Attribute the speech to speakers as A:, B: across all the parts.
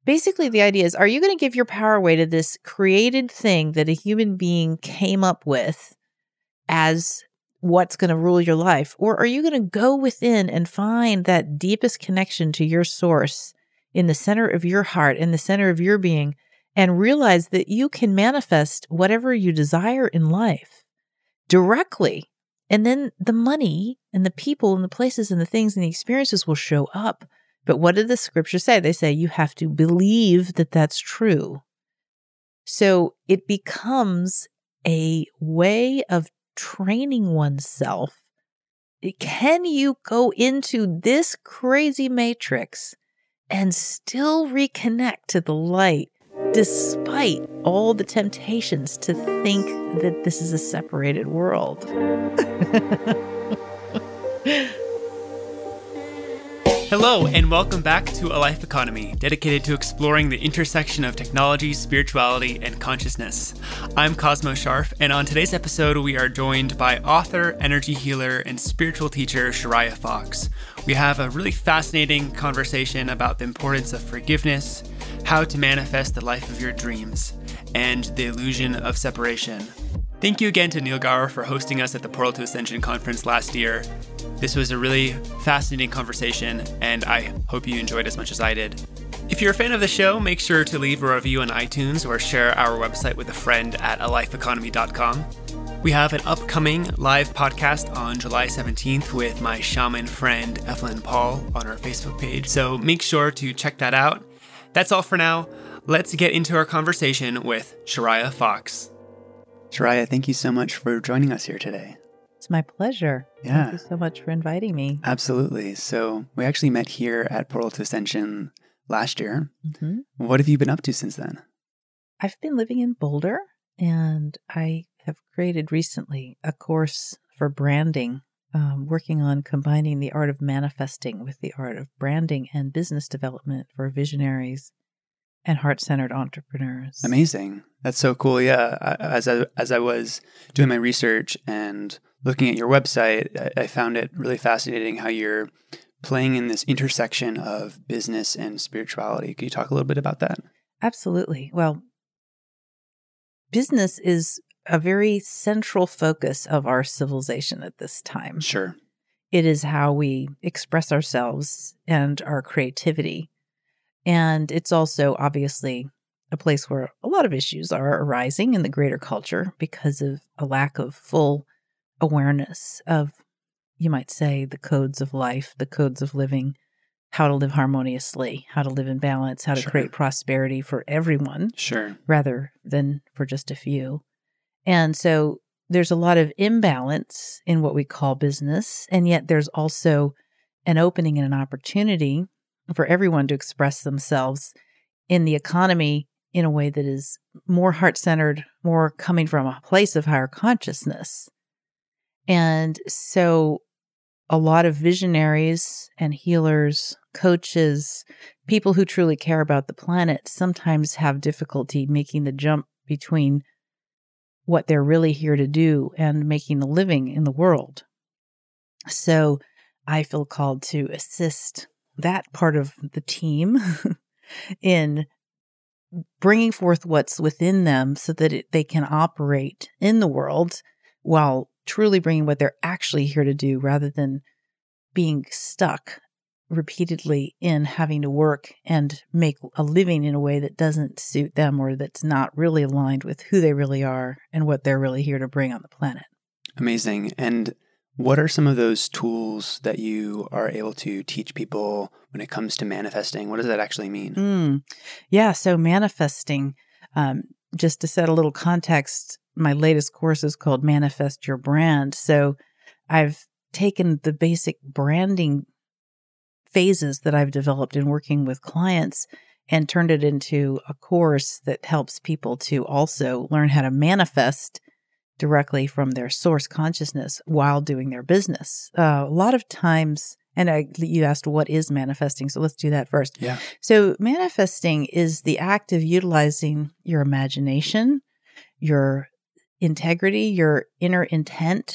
A: basically the idea is, are you going to give your power away to this created thing that a human being came up with as what's going to rule your life? Or are you going to go within and find that deepest connection to your source in the center of your heart, in the center of your being, and realize that you can manifest whatever you desire in life directly? And then the money and the people and the places and the things and the experiences will show up. But what did the scripture say? They say you have to believe that that's true. So it becomes a way of training oneself. Can you go into this crazy matrix and still reconnect to the light despite all the temptations to think that this is a separated world?
B: Hello, and welcome back to A Life Economy, dedicated to exploring the intersection of technology, spirituality, and consciousness. I'm Cosmo Sharf, and on today's episode, we are joined by author, energy healer, and spiritual teacher Shariah Fox. We have a really fascinating conversation about the importance of forgiveness, how to manifest the life of your dreams, and the illusion of separation. Thank you again to Neil Gower for hosting us at the Portal to Ascension conference last year. This was a really fascinating conversation, and I hope you enjoyed as much as I did. If you're a fan of the show, make sure to leave a review on iTunes or share our website with a friend at alifeeconomy.com. We have an upcoming live podcast on July 17th with my shaman friend Evelyn Paul on our Facebook page, so make sure to check that out. That's all for now. Let's get into our conversation with Shariah Fox.
C: Shariah, thank you so much for joining us here today.
A: It's my pleasure.
C: Yeah.
A: Thank you so much for inviting me.
C: Absolutely. So we actually met here at Portal to Ascension last year.
A: Mm-hmm.
C: What have you been up to since then?
A: I've been living in Boulder, and I have created recently a course for branding, working on combining the art of manifesting with the art of branding and business development for visionaries and heart-centered entrepreneurs.
C: Amazing. That's so cool. Yeah. As I was doing my research and looking at your website, I found it really fascinating how you're playing in this intersection of business and spirituality. Could you talk a little bit about that?
A: Absolutely. Well, business is a very central focus of our civilization at this time.
C: Sure.
A: It is how we express ourselves and our creativity. And it's also obviously a place where a lot of issues are arising in the greater culture because of a lack of full awareness of, you might say, the codes of life, the codes of living, how to live harmoniously, how to live in balance, how to
C: Sure.
A: create prosperity for everyone,
C: Sure.
A: rather than for just a few. And so there's a lot of imbalance in what we call business, and yet there's also an opening and an opportunity for everyone to express themselves in the economy in a way that is more heart-centered, more coming from a place of higher consciousness. And so a lot of visionaries and healers, coaches, people who truly care about the planet sometimes have difficulty making the jump between what they're really here to do and making a living in the world. So I feel called to assist that part of the team in bringing forth what's within them so that they can operate in the world while truly bringing what they're actually here to do, rather than being stuck repeatedly in having to work and make a living in a way that doesn't suit them or that's not really aligned with who they really are and what they're really here to bring on the planet.
C: Amazing. And what are some of those tools that you are able to teach people when it comes to manifesting? What does that actually mean?
A: Yeah, so manifesting, just to set a little context, my latest course is called Manifest Your Brand. So I've taken the basic branding phases that I've developed in working with clients and turned it into a course that helps people to also learn how to manifest directly from their source consciousness while doing their business. A lot of times, and you asked what is manifesting, so let's do that first.
C: Yeah.
A: So manifesting is the act of utilizing your imagination, your integrity, your inner intent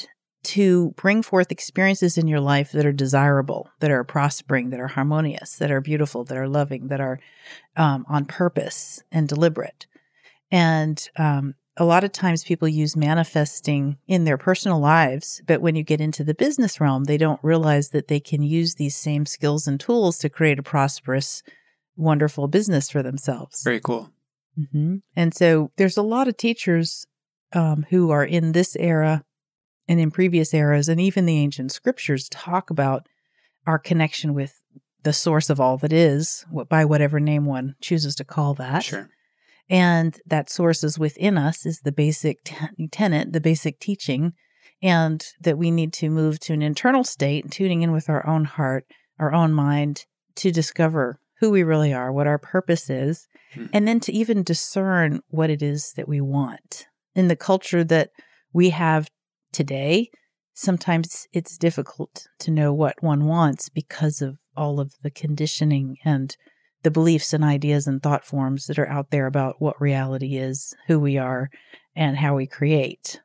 A: to bring forth experiences in your life that are desirable, that are prospering, that are harmonious, that are beautiful, that are loving, that are on purpose and deliberate. And a lot of times people use manifesting in their personal lives, but when you get into the business realm, they don't realize that they can use these same skills and tools to create a prosperous, wonderful business for themselves.
C: Very cool.
A: Mm-hmm. And so there's a lot of teachers who are in this era and in previous eras, and even the ancient scriptures talk about our connection with the source of all that is, by whatever name one chooses to call that.
C: Sure.
A: And that source is within us, is the basic tenet, the basic teaching, and that we need to move to an internal state, tuning in with our own heart, our own mind, to discover who we really are, what our purpose is, and then to even discern what it is that we want. In the culture that we have today, sometimes it's difficult to know what one wants because of all of the conditioning and the beliefs and ideas and thought forms that are out there about what reality is, who we are, and how we create.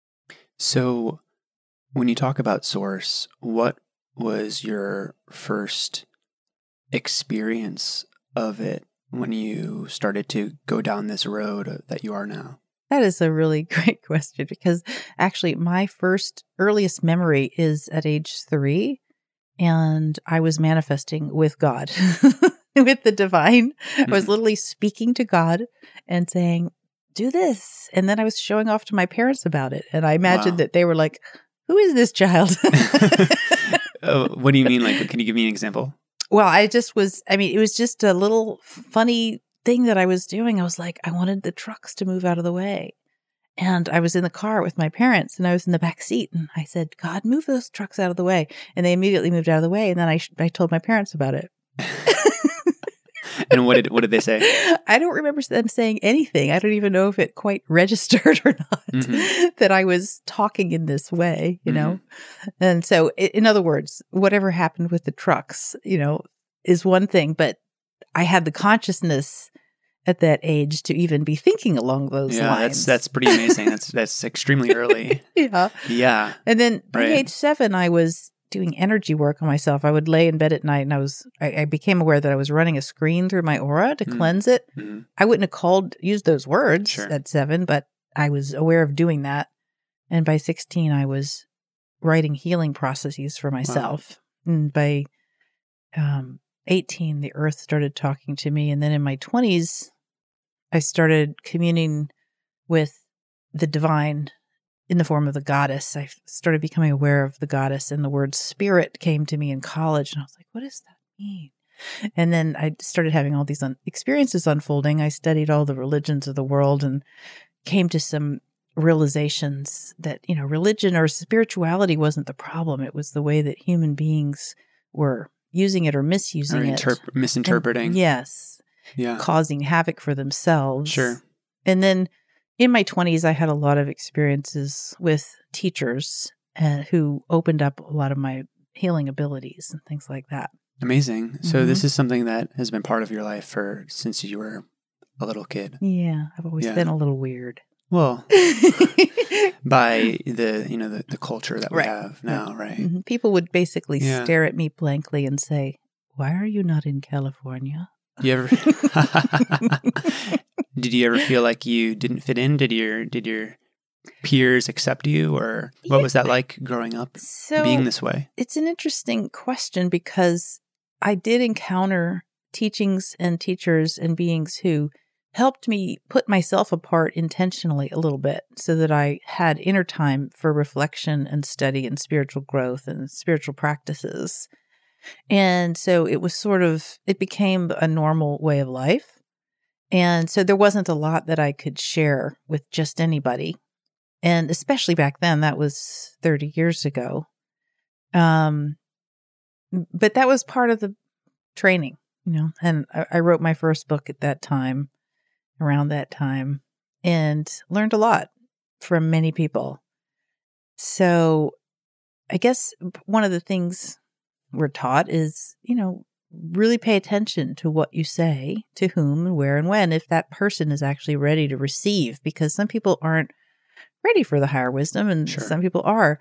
C: So when you talk about source, what was your first experience of it when you started to go down this road that you are now?
A: That is a really great question, because actually my earliest memory is at age 3, and I was manifesting with God, with the divine. I was literally speaking to God and saying, do this. And then I was showing off to my parents about it. And I imagined that they were like, who is this child?
C: What do you mean? Like, can you give me an example?
A: Well, it was just a little funny thing that I was doing. I was like, I wanted the trucks to move out of the way. And I was in the car with my parents, and I was in the back seat, and I said, God, move those trucks out of the way. And they immediately moved out of the way. And then I told my parents about it.
C: And what did they say?
A: I don't remember them saying anything. I don't even know if it quite registered or not that I was talking in this way, you know? And so, in other words, whatever happened with the trucks, is one thing, but I had the consciousness at that age to even be thinking along those lines.
C: That's pretty amazing. That's extremely early. Yeah.
A: And then by age 7, I was doing energy work on myself. I would lay in bed at night, and I became aware that I was running a screen through my aura to cleanse it. I wouldn't have used those words at 7, but I was aware of doing that. And by 16, I was writing healing processes for myself. Wow. And by 18, the earth started talking to me. And then in my 20s, I started communing with the divine in the form of the goddess. I started becoming aware of the goddess, and the word spirit came to me in college. And I was like, what does that mean? And then I started having all these experiences unfolding. I studied all the religions of the world and came to some realizations that, religion or spirituality wasn't the problem. It was the way that human beings were using it or misusing it.
C: Misinterpreting.
A: And, yes.
C: Yeah.
A: Causing havoc for themselves.
C: Sure.
A: And then in my 20s, I had a lot of experiences with teachers who opened up a lot of my healing abilities and things like that.
C: Amazing. So this is something that has been part of your life since you were a little kid.
A: Yeah. I've always been a little weird.
C: Well, by the culture that we have now, right?
A: Mm-hmm. People would basically stare at me blankly and say, "Why are you not in California?"
C: You ever did you ever feel like you didn't fit in? Did your peers accept you, or what was that like growing up, being this way?
A: It's an interesting question, because I did encounter teachings and teachers and beings who helped me put myself apart intentionally a little bit, so that I had inner time for reflection and study and spiritual growth and spiritual practices. And so it became a normal way of life. And so there wasn't a lot that I could share with just anybody. And especially back then, that was 30 years ago. But that was part of the training, and I wrote my first book at that time, around that time, and learned a lot from many people. So I guess one of the things we're taught is, really pay attention to what you say, to whom and where and when, if that person is actually ready to receive, because some people aren't ready for the higher wisdom and some people are.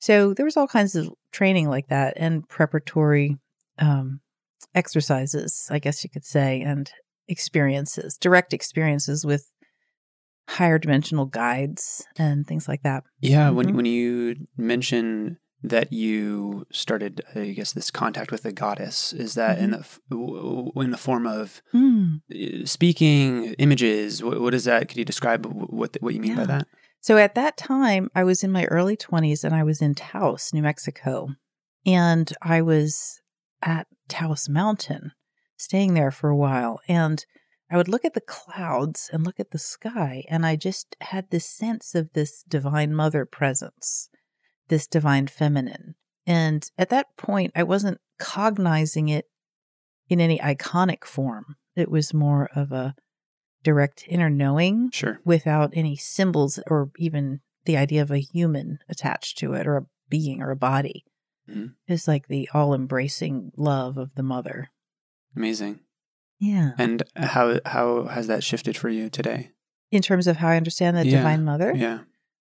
A: So there was all kinds of training like that and preparatory exercises, I guess you could say, and experiences, direct experiences with higher dimensional guides and things like that.
C: Yeah, when you mention that you started, I guess, this contact with the goddess, is that in the form of speaking, images? What is that? Could you describe what you mean by that?
A: So at that time, I was in my early 20s and I was in Taos, New Mexico. And I was at Taos Mountain, staying there for a while. And I would look at the clouds and look at the sky. And I just had this sense of this divine mother presence, this divine feminine. And at that point, I wasn't cognizing it in any iconic form. It was more of a direct inner knowing, without any symbols or even the idea of a human attached to it or a being or a body. It's like the all-embracing love of the mother.
C: Amazing.
A: Yeah.
C: And how has that shifted for you today?
A: In terms of how I understand the divine mother?
C: Yeah.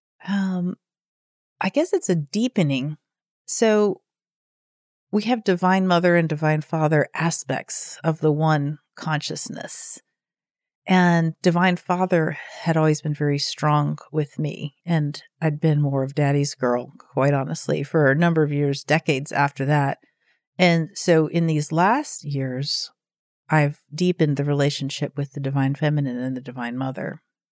A: I guess it's a deepening. So we have divine mother and divine father aspects of the one consciousness. And divine father had always been very strong with me. And I'd been more of daddy's girl, quite honestly, for a number of years, decades after that. And so in these last years, I've deepened the relationship with the divine feminine and the divine mother.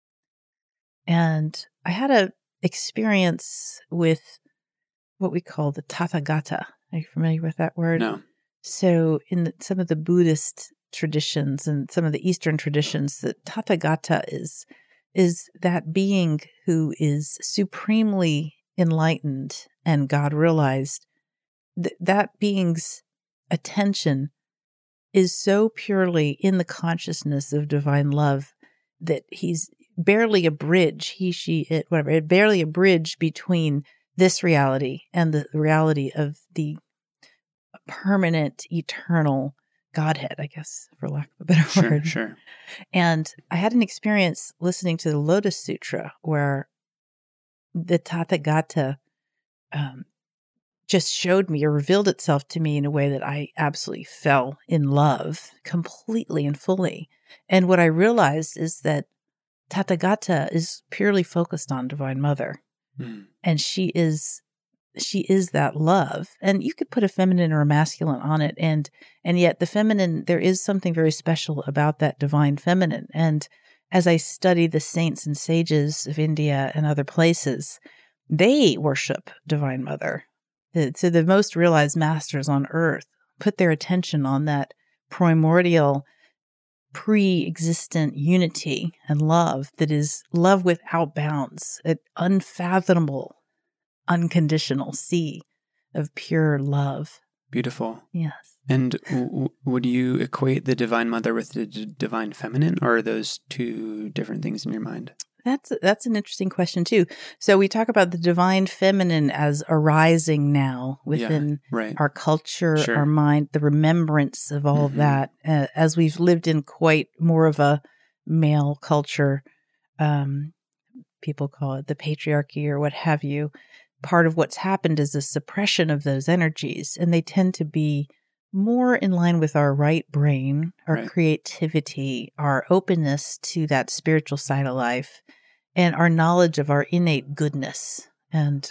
A: And I had an experience with what we call the Tathagata. Are you familiar with that word?
C: No.
A: So in some of the Buddhist traditions and some of the Eastern traditions, the Tathagata is that being who is supremely enlightened and God realized. That being's attention is so purely in the consciousness of divine love that he's barely a bridge, he, she, it, whatever, barely a bridge between this reality and the reality of the permanent, eternal Godhead, I guess, for lack of a better word.
C: Sure.
A: And I had an experience listening to the Lotus Sutra where the Tathagata just showed me or revealed itself to me in a way that I absolutely fell in love completely and fully. And what I realized is that Tathagata is purely focused on Divine Mother. And she is that love. And you could put a feminine or a masculine on it. And yet the feminine, there is something very special about that divine feminine. And as I study the saints and sages of India and other places, they worship Divine Mother. So the most realized masters on earth put their attention on that primordial, pre-existent unity and love that is love without bounds, an unfathomable, unconditional sea of pure love.
C: Beautiful.
A: Yes.
C: And would you equate the Divine Mother with the Divine Feminine, or are those two different things in your mind?
A: That's an interesting question too. So we talk about the Divine Feminine as arising now within our culture, our mind, the remembrance of all of that. As we've lived in quite more of a male culture, people call it the patriarchy or what have you. Part of what's happened is a suppression of those energies, and they tend to be more in line with our right brain, our creativity, our openness to that spiritual side of life, and our knowledge of our innate goodness. And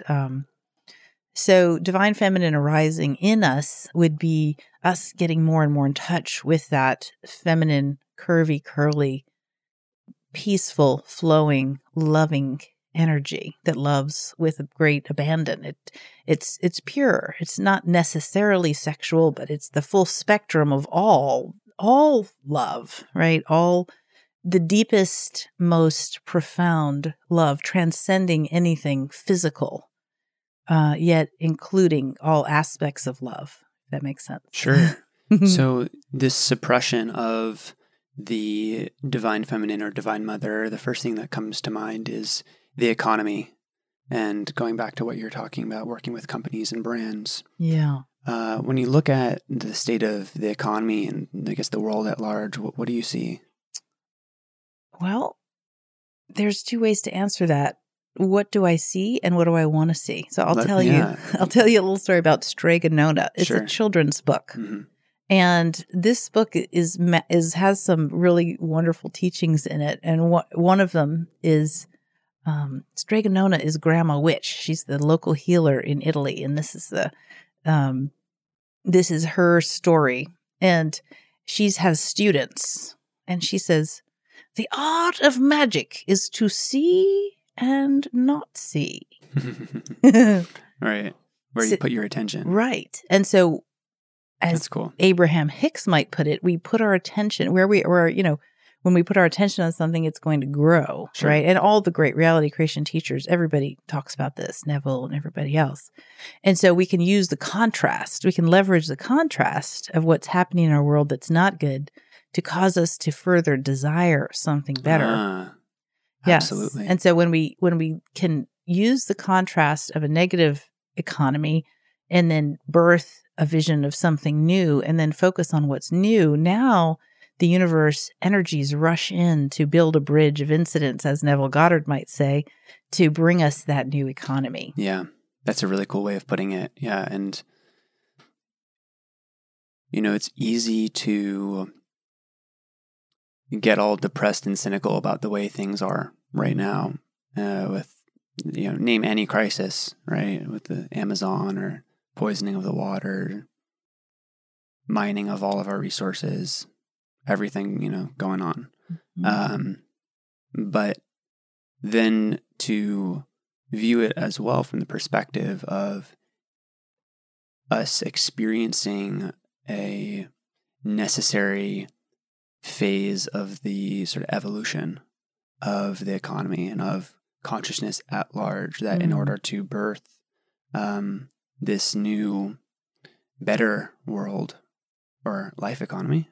A: so divine feminine arising in us would be us getting more and more in touch with that feminine, curvy, curly, peaceful, flowing, loving energy that loves with great abandon. It's pure. It's not necessarily sexual, but it's the full spectrum of all love, right? All the deepest, most profound love, transcending anything physical, yet including all aspects of love. If that makes sense.
C: Sure. So this suppression of the divine feminine or divine mother, the first thing that comes to mind is the economy, and going back to what you're talking about, working with companies and brands.
A: Yeah.
C: When you look at the state of the economy and I guess the world at large, what do you see?
A: Well, there's two ways to answer that. what do I see and what do I want to see? So I'll tell
C: yeah.
A: you a little story about Strega Nona. It's
C: Sure.
A: a children's book.
C: Mhm.
A: And this book has some really wonderful teachings in it. And one of them is Strega Nona is Grandma Witch. She's the local healer in Italy, and this is her story. And she has students, and she says, "The art of magic is to see and not see."
C: Right. Where you put your attention.
A: Right. And so, as
C: That's cool.
A: Abraham Hicks might put it, we put our attention when we put our attention on something, it's going to grow,
C: Sure.
A: right? And all the great reality creation teachers, everybody talks about this, Neville and everybody else. And so we can use the contrast. We can leverage the contrast of what's happening in our world that's not good to cause us to further desire something better. Yes.
C: Absolutely.
A: And so when we can use the contrast of a negative economy and then birth a vision of something new and then focus on what's new, now the universe energies rush in to build a bridge of incidents, as Neville Goddard might say, to bring us that new economy.
C: Yeah. That's a really cool way of putting it. Yeah. And, it's easy to get all depressed and cynical about the way things are right now with, name any crisis, right? With the Amazon or poisoning of the water, mining of all of our resources, everything, going on.
A: Mm-hmm.
C: But then to view it as well from the perspective of us experiencing a necessary phase of the sort of evolution of the economy and of consciousness at large, that in order to birth this new, better world or life economy,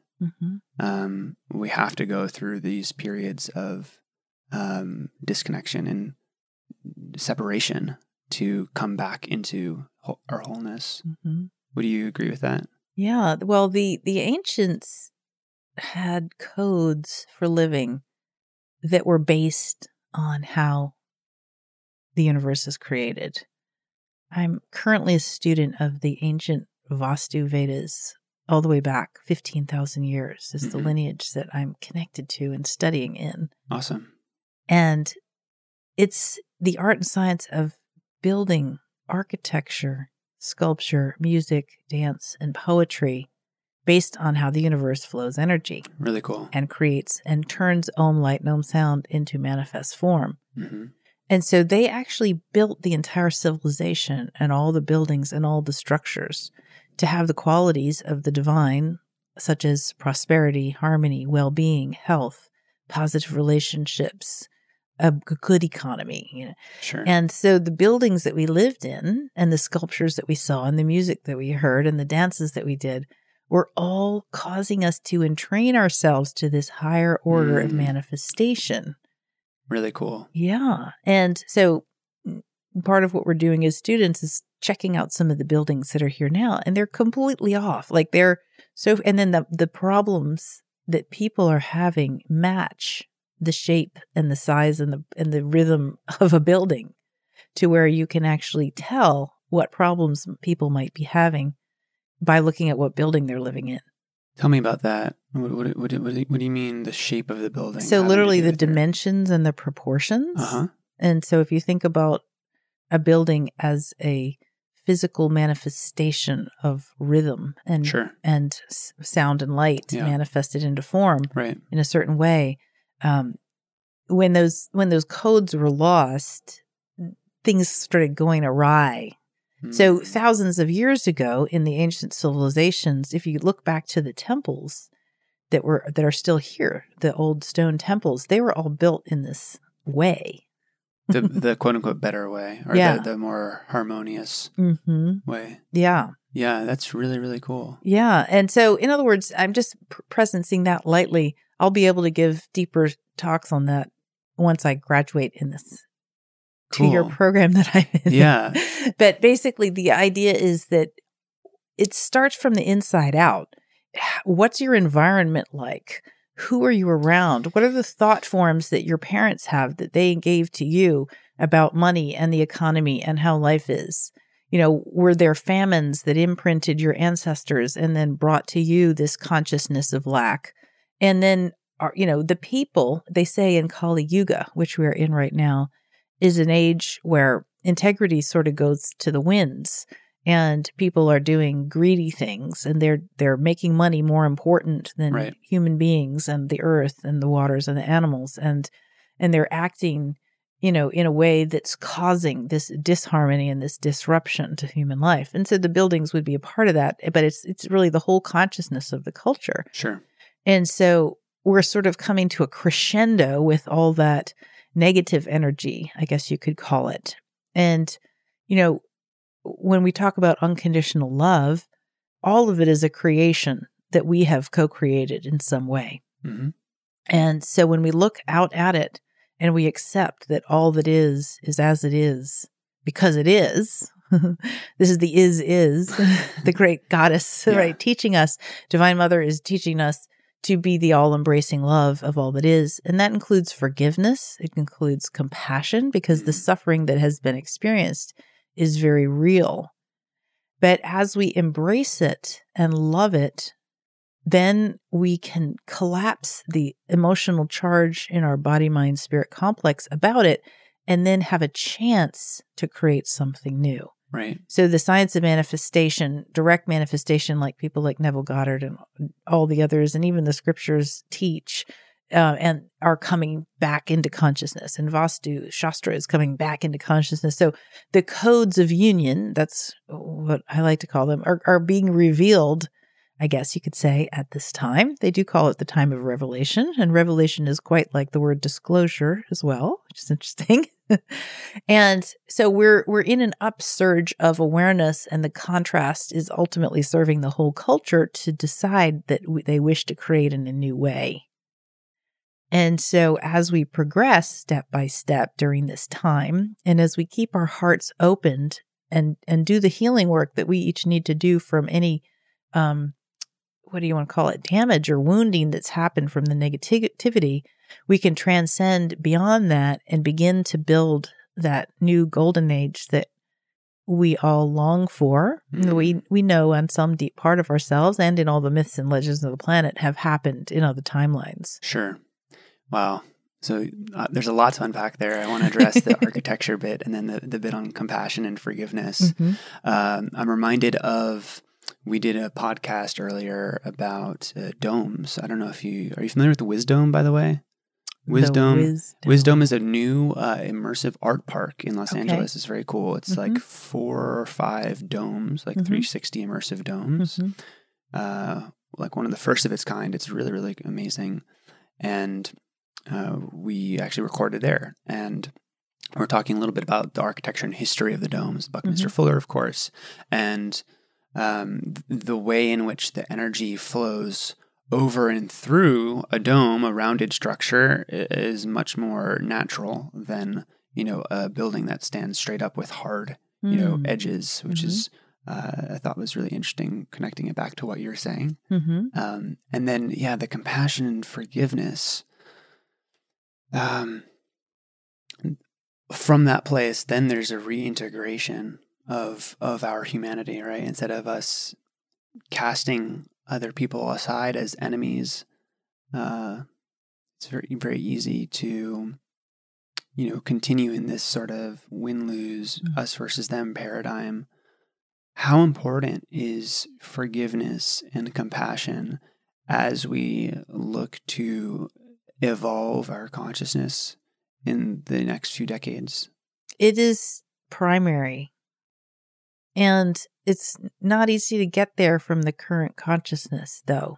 C: we have to go through these periods of disconnection and separation to come back into our wholeness. Would you agree with that?
A: Yeah. Well, the ancients had codes for living that were based on how the universe is created. I'm currently a student of the ancient Vastu Vedas, all the way back 15,000 years is the lineage that I'm connected to and studying in.
C: Awesome.
A: And it's the art and science of building architecture, sculpture, music, dance, and poetry based on how the universe flows energy.
C: Really cool.
A: And creates and turns Om light and Om sound into manifest form.
C: Mm-hmm.
A: And so they actually built the entire civilization and all the buildings and all the structures to have the qualities of the divine, such as prosperity, harmony, well-being, health, positive relationships, a good economy.
C: Sure.
A: And so the buildings that we lived in and the sculptures that we saw and the music that we heard and the dances that we did were all causing us to entrain ourselves to this higher order of manifestation.
C: Really cool.
A: Yeah. And so part of what we're doing as students is checking out some of the buildings that are here now, and they're completely off. Like and then the problems that people are having match the shape and the size and the rhythm of a building to where you can actually tell what problems people might be having by looking at what building they're living in.
C: Tell me about that. What do you mean the shape of the building?
A: So literally the dimensions and the proportions. And so if you think about a building as a physical manifestation of rhythm and sound and light manifested into form in a certain way, when those codes were lost, things started going awry. So thousands of years ago in the ancient civilizations, if you look back to the temples that are still here, the old stone temples, they were all built in this way.
C: The quote unquote better way, or the more harmonious way.
A: Yeah.
C: Yeah, that's really, really cool.
A: Yeah. And so, in other words, I'm just presencing that lightly. I'll be able to give deeper talks on that once I graduate in this 2-year program that I'm in.
C: Yeah.
A: But basically, the idea is that it starts from the inside out. What's your environment like? Who are you around? What are the thought forms that your parents have that they gave to you? about money and the economy and how life is? Were there famines that imprinted your ancestors and then brought to you this consciousness of lack? And then, the people, they say in Kali Yuga, which we're in right now, is an age where integrity sort of goes to the winds, and people are doing greedy things, and they're making money more important than human beings and the earth and the waters and the animals, and they're acting, in a way that's causing this disharmony and this disruption to human life. And so the buildings would be a part of that, but it's really the whole consciousness of the culture.
C: Sure.
A: And so we're sort of coming to a crescendo with all that negative energy, I guess you could call it. And, when we talk about unconditional love, all of it is a creation that we have co-created in some way.
C: Mm-hmm.
A: And so when we look out at it and we accept that all that is as it is, because it is, this is the is, the great goddess, right? Teaching us, Divine Mother is teaching us to be the all-embracing love of all that is. And that includes forgiveness. It includes compassion, because the suffering that has been experienced is very real. But as we embrace it and love it, then we can collapse the emotional charge in our body, mind, spirit complex about it, and then have a chance to create something new.
C: Right.
A: So the science of manifestation, direct manifestation, like people like Neville Goddard and all the others, and even the scriptures teach, and are coming back into consciousness. And Vastu Shastra is coming back into consciousness. So the codes of union, that's what I like to call them, are being revealed, I guess you could say, at this time. They do call it the time of revelation, and revelation is quite like the word disclosure as well, which is interesting. And so we're in an upsurge of awareness, and the contrast is ultimately serving the whole culture to decide that they wish to create in a new way. And so as we progress step by step during this time, and as we keep our hearts opened and do the healing work that we each need to do from any what do you want to call it, damage or wounding that's happened from the negativity, we can transcend beyond that and begin to build that new golden age that we all long for. Mm-hmm. We know on some deep part of ourselves, and in all the myths and legends of the planet, have happened in other timelines.
C: Sure. Wow. So there's a lot to unpack there. I want to address the architecture bit, and then the bit on compassion and forgiveness. Mm-hmm. I'm reminded of, we did a podcast earlier about domes. I don't know if are you familiar with the Wisdome, by the way? Wisdome is a new immersive art park in Los Angeles. It's very cool. It's like 4 or 5 domes, like 360 immersive domes. Like one of the first of its kind. It's really, really amazing. And we actually recorded there. And we're talking a little bit about the architecture and history of the domes, Buckminster Fuller, of course, and the way in which the energy flows over and through a dome, a rounded structure, is much more natural than, a building that stands straight up with hard, edges, which is, I thought was really interesting, connecting it back to what you're saying. And then, the compassion and forgiveness. From that place, then there's a reintegration of our humanity, right? Instead of us casting other people aside as enemies, it's very, very easy to, continue in this sort of win-lose, us versus them paradigm. How important is forgiveness and compassion as we look to evolve our consciousness in the next few decades?
A: It is primary. And it's not easy to get there from the current consciousness, though.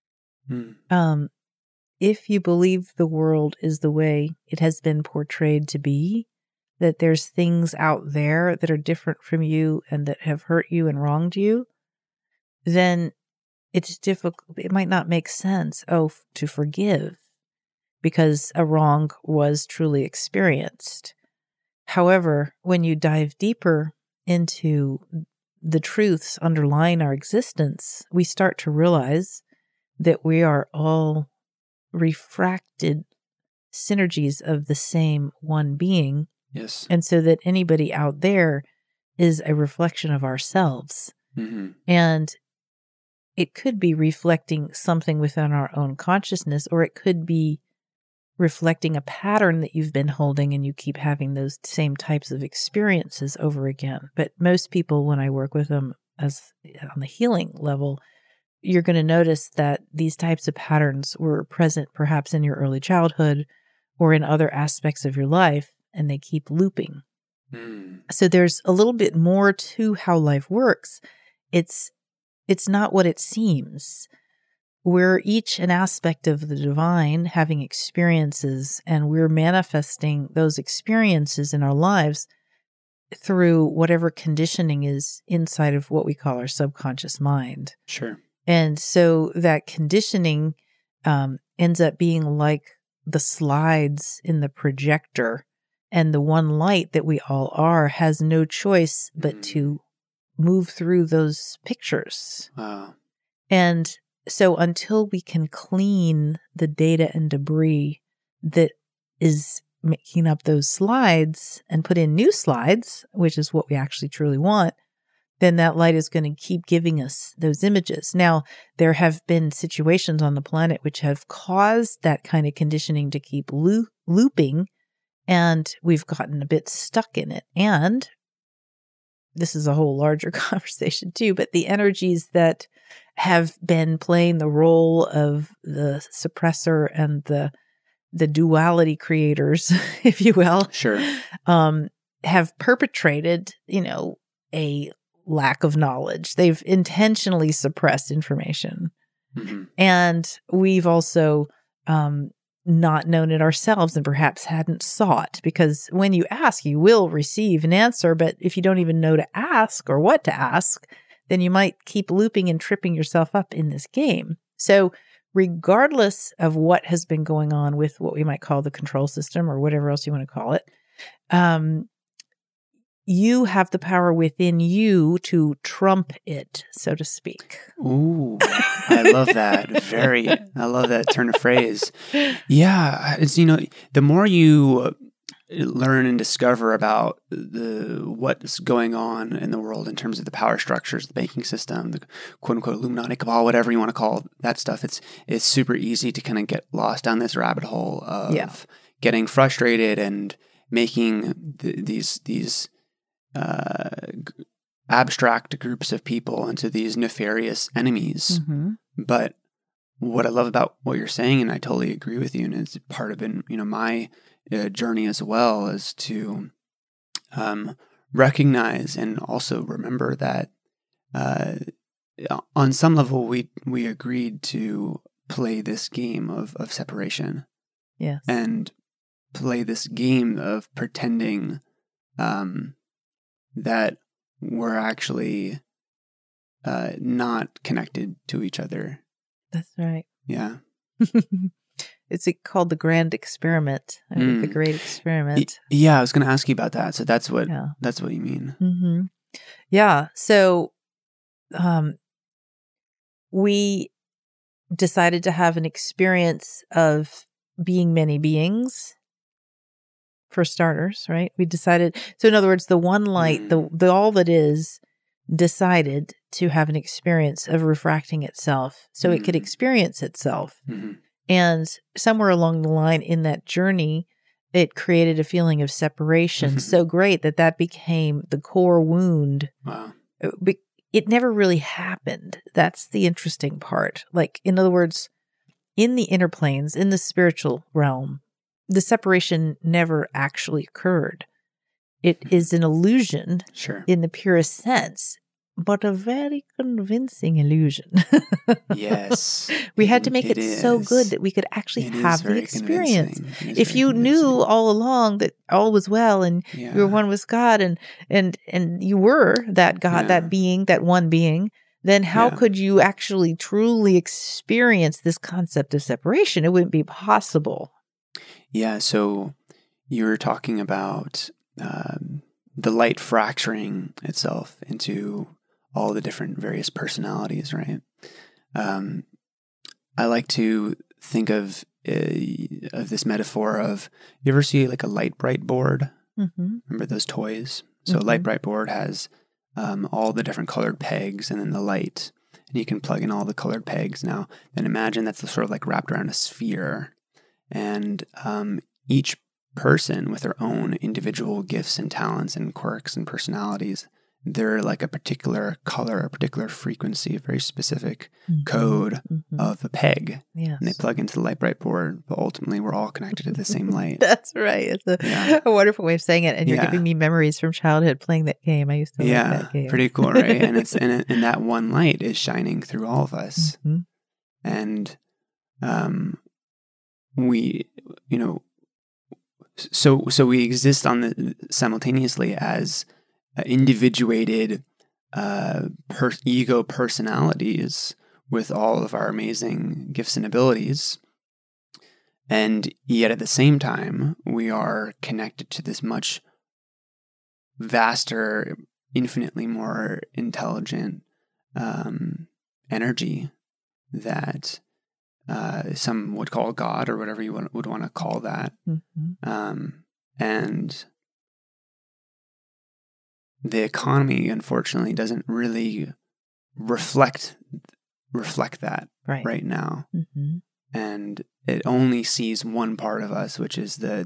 A: If you believe the world is the way it has been portrayed to be, that there's things out there that are different from you and that have hurt you and wronged you, then it's difficult. It might not make sense, to forgive, because a wrong was truly experienced. However, when you dive deeper into the truths underlying our existence, we start to realize that we are all refracted synergies of the same one being.
C: Yes.
A: And so that anybody out there is a reflection of ourselves.
C: Mm-hmm.
A: And it could be reflecting something within our own consciousness, or it could be reflecting a pattern that you've been holding and you keep having those same types of experiences over again. But most people, when I work with them as on the healing level, you're going to notice that these types of patterns were present perhaps in your early childhood or in other aspects of your life, and they keep looping.
C: Mm.
A: So there's a little bit more to how life works. It's not what it seems. We're each an aspect of the divine having experiences, and we're manifesting those experiences in our lives through whatever conditioning is inside of what we call our subconscious mind.
C: Sure.
A: And so that conditioning ends up being like the slides in the projector, and the one light that we all are has no choice but to move through those pictures.
C: Wow.
A: And so until we can clean the data and debris that is making up those slides and put in new slides, which is what we actually truly want, then that light is going to keep giving us those images. Now, there have been situations on the planet which have caused that kind of conditioning to keep looping, and we've gotten a bit stuck in it. And this is a whole larger conversation too, but the energies that have been playing the role of the suppressor and the duality creators, if you will,
C: Sure.
A: have perpetrated, a lack of knowledge. They've intentionally suppressed information.
C: Mm-hmm.
A: And we've also not known it ourselves and perhaps hadn't sought, because when you ask, you will receive an answer. But if you don't even know to ask or what to ask, then you might keep looping and tripping yourself up in this game. So regardless of what has been going on with what we might call the control system or whatever else you want to call it, you have the power within you to trump it, so to speak.
C: Ooh, I love that. I love that turn of phrase. Yeah. It's, the more you learn and discover about what's going on in the world in terms of the power structures, the banking system, the quote unquote Illuminati cabal, whatever you want to call that stuff, it's super easy to kind of get lost down this rabbit hole of getting frustrated and making these abstract groups of people into these nefarious enemies.
A: Mm-hmm.
C: But what I love about what you're saying, and I totally agree with you, and it's part of my journey as well, is to recognize and also remember that on some level we agreed to play this game of separation.
A: Yes.
C: And play this game of pretending that we're actually not connected to each other.
A: That's right.
C: Yeah.
A: It's called the grand experiment, the great experiment.
C: Yeah, I was going to ask you about that. So that's what you mean.
A: Mm-hmm. Yeah. So we decided to have an experience of being many beings. For starters, right? We decided. So in other words, the one light, the all that is, decided to have an experience of refracting itself so it could experience itself.
C: Mm-hmm.
A: And somewhere along the line in that journey, it created a feeling of separation so great that became the core wound.
C: Wow.
A: It never really happened. That's the interesting part. Like, in other words, in the inner planes, in the spiritual realm, the separation never actually occurred. It is an illusion in the purest sense, but a very convincing illusion.
C: Yes.
A: We had to make it so good that we could actually have the experience. If you knew all along that all was well and you were one with God and you were that God, that being, that one being, then how could you actually truly experience this concept of separation? It wouldn't be possible.
C: Yeah, so you were talking about the light fracturing itself into all the different various personalities, right? I like to think of this metaphor of, you ever see like a light bright board?
A: Mm-hmm.
C: Remember those toys? So
A: Mhm.
C: Light-Bright board has all the different colored pegs and then the light. And you can plug in all the colored pegs now. And imagine that's sort of like wrapped around a sphere. And each person with their own individual gifts and talents and quirks and personalities, they're like a particular color, a particular frequency, a very specific code of a peg.
A: Yes.
C: And they plug into the Light-Bright board, but ultimately we're all connected to the same light.
A: That's right. It's a wonderful way of saying it. And you're giving me memories from childhood playing that game. I used to like that game.
C: Pretty cool, right? And it's and that one light is shining through all of us.
A: Mm-hmm.
C: And we, so we exist simultaneously as individuated ego personalities with all of our amazing gifts and abilities. And yet at the same time, we are connected to this much vaster, infinitely more intelligent energy that some would call God or whatever you would want to call that.
A: Mm-hmm.
C: And the economy, unfortunately, doesn't really reflect that right now.
A: Mm-hmm.
C: And it only sees one part of us, which is the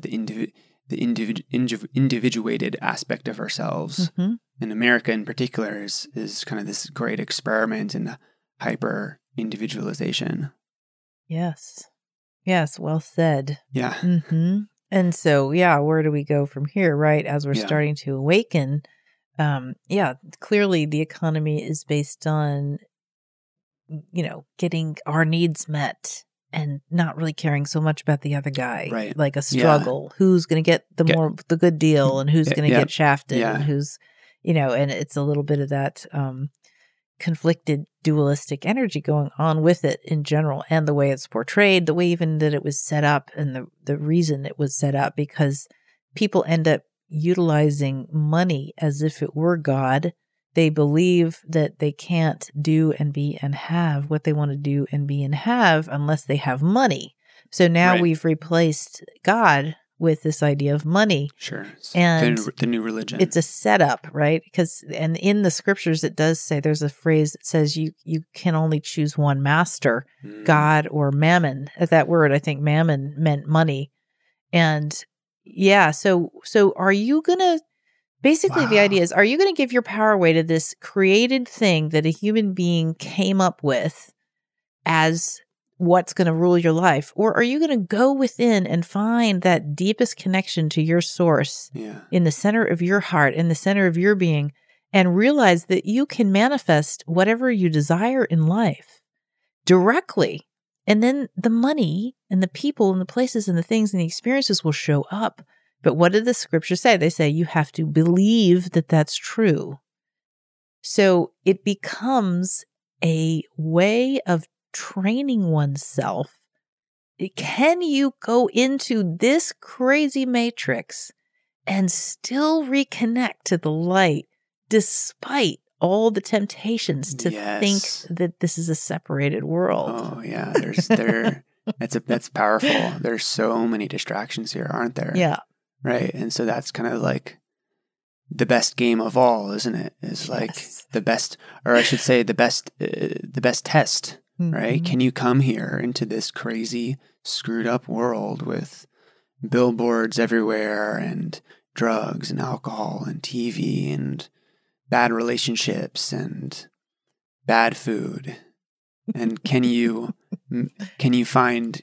C: individuated aspect of ourselves.
A: Mm-hmm.
C: And America in particular is kind of this great experiment in hyper individualization.
A: Yes. Yes. Well said.
C: Yeah.
A: Mm-hmm. And so, where do we go from here, right? As we're starting to awaken, clearly the economy is based on, getting our needs met and not really caring so much about the other guy.
C: Right.
A: Like a struggle. Who's going to get the good deal and who's going to get shafted and who's, and it's a little bit of that conflicted dualistic energy going on with it in general, and the way it's portrayed, the way even that it was set up, and the reason it was set up, because people end up utilizing money as if it were God. They believe that they can't do and be and have what they want to do and be and have unless they have money. So now we've replaced God with this idea of money.
C: Sure.
A: And
C: the new religion.
A: It's a setup, right? And in the scriptures, it does say, there's a phrase that says you can only choose one master, God or mammon. That word, I think mammon meant money. And so are you going to, basically the idea is, are you going to give your power away to this created thing that a human being came up with as what's going to rule your life? Or are you going to go within and find that deepest connection to your source in the center of your heart, in the center of your being, and realize that you can manifest whatever you desire in life directly? And then the money and the people and the places and the things and the experiences will show up. But what did the scriptures say? They say you have to believe that that's true. So it becomes a way of training oneself. Can you go into this crazy matrix and still reconnect to the light despite all the temptations to think that this is a separated world?
C: Oh yeah, that's powerful. There's so many distractions here, aren't there?
A: Yeah. Right.
C: And so that's kind of like the best game of all, isn't it? Is like the best, or I should say the best test. Right? Can you come here into this crazy, screwed up world with billboards everywhere and drugs and alcohol and TV and bad relationships and bad food? And can you find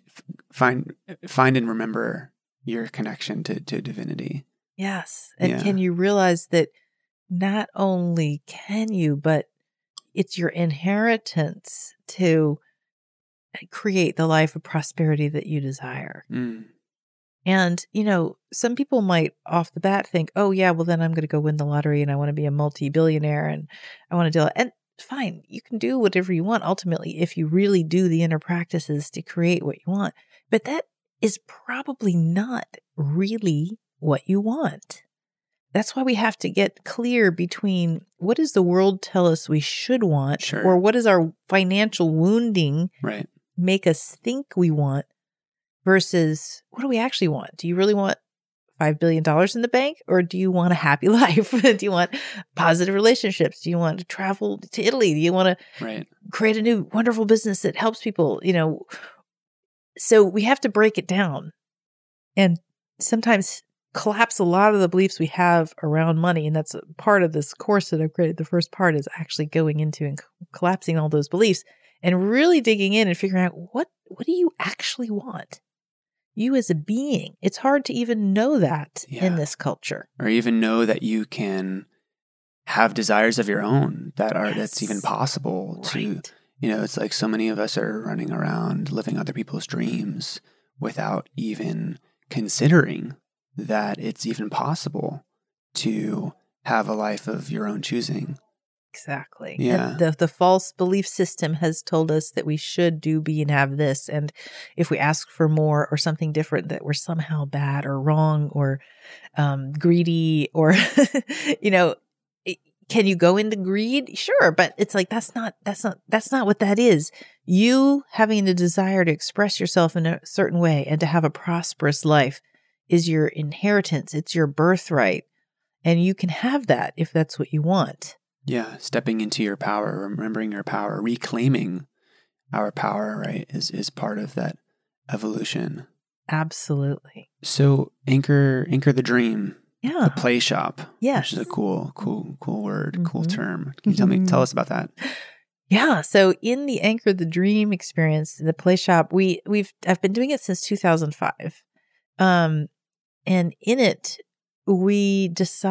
C: and remember your connection to divinity?
A: Yes. And can you realize that not only can you, but it's your inheritance to create the life of prosperity that you desire. And, some people might off the bat think, oh, yeah, well, then I'm going to go win the lottery and I want to be a multi-billionaire and I want to do it. And fine, you can do whatever you want ultimately if you really do the inner practices to create what you want. But that is probably not really what you want. That's why we have to get clear between what does the world tell us we should want, or what does our financial wounding make us think we want, versus what do we actually want? Do you really want $5 billion in the bank, or do you want a happy life? Do you want positive relationships? Do you want to travel to Italy? Do you want to create a new wonderful business that helps people? So we have to break it down and sometimes collapse a lot of the beliefs we have around money. And that's a part of this course that I've created. The first part is actually going into and collapsing all those beliefs and really digging in and figuring out what do you actually want? You as a being. It's hard to even know that in this culture.
C: Or even know that you can have desires of your own that's even possible to, it's like so many of us are running around living other people's dreams without even considering that it's even possible to have a life of your own choosing.
A: Exactly.
C: Yeah.
A: The false belief system has told us that we should do, be, and have this. And if we ask for more or something different, that we're somehow bad or wrong or greedy or, can you go into greed? Sure. But it's like, that's not what that is. You having the desire to express yourself in a certain way and to have a prosperous life is your inheritance. It's your birthright. And you can have that if that's what you want.
C: Yeah, stepping into your power, remembering your power, reclaiming our power, right, is part of that evolution.
A: Absolutely.
C: So anchor the dream.
A: Yeah.
C: The play shop.
A: Yes.
C: Which is a cool word, cool term. Can you tell us about that?
A: Yeah. So in the Anchor the Dream experience, the play shop, I've been doing it since 2005. And in it, we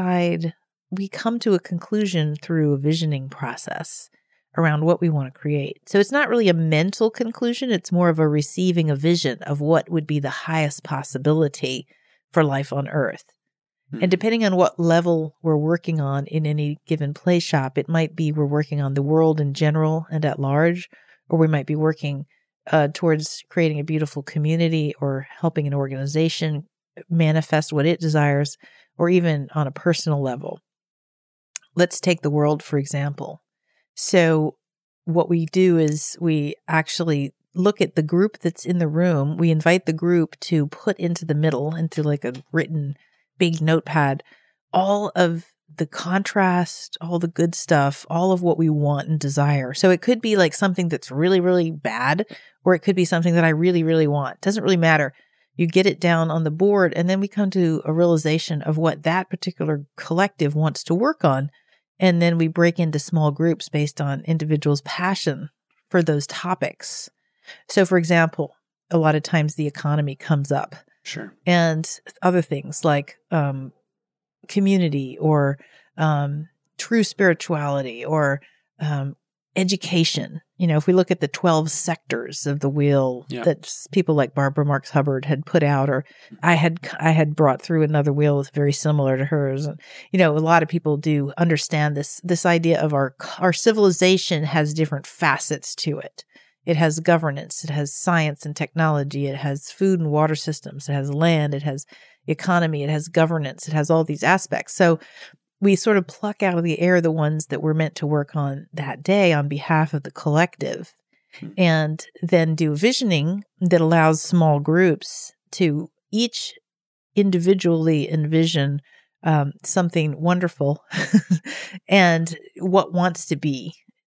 A: come to a conclusion through a visioning process around what we want to create. So it's not really a mental conclusion. It's more of a receiving a vision of what would be the highest possibility for life on Earth. Mm-hmm. And depending on what level we're working on in any given play shop, it might be we're working on the world in general and at large, or we might be working towards creating a beautiful community or helping an organization manifest what it desires, or even on a personal level. Let's take the world, for example. So what we do is we actually look at the group that's in the room. We invite the group to put into the middle, into like a written big notepad, all of the contrast, all the good stuff, all of what we want and desire. So it could be like something that's really, really bad, or it could be something that I really, really want. It doesn't really matter. You get it down on the board, and then we come to a realization of what that particular collective wants to work on. And then we break into small groups based on individuals' passion for those topics. So, for example, a lot of times the economy comes up.
C: Sure.
A: And other things like community or true spirituality or education. If we look at the 12 sectors of the wheel that people like Barbara Marx Hubbard had put out, or I had brought through another wheel that's very similar to hers. And, a lot of people do understand this idea of our civilization has different facets to it. It has governance, it has science and technology, it has food and water systems, it has land, it has economy, it has governance, it has all these aspects. So we sort of pluck out of the air the ones that we're meant to work on that day on behalf of the collective, and then do visioning that allows small groups to each individually envision something wonderful and what wants to be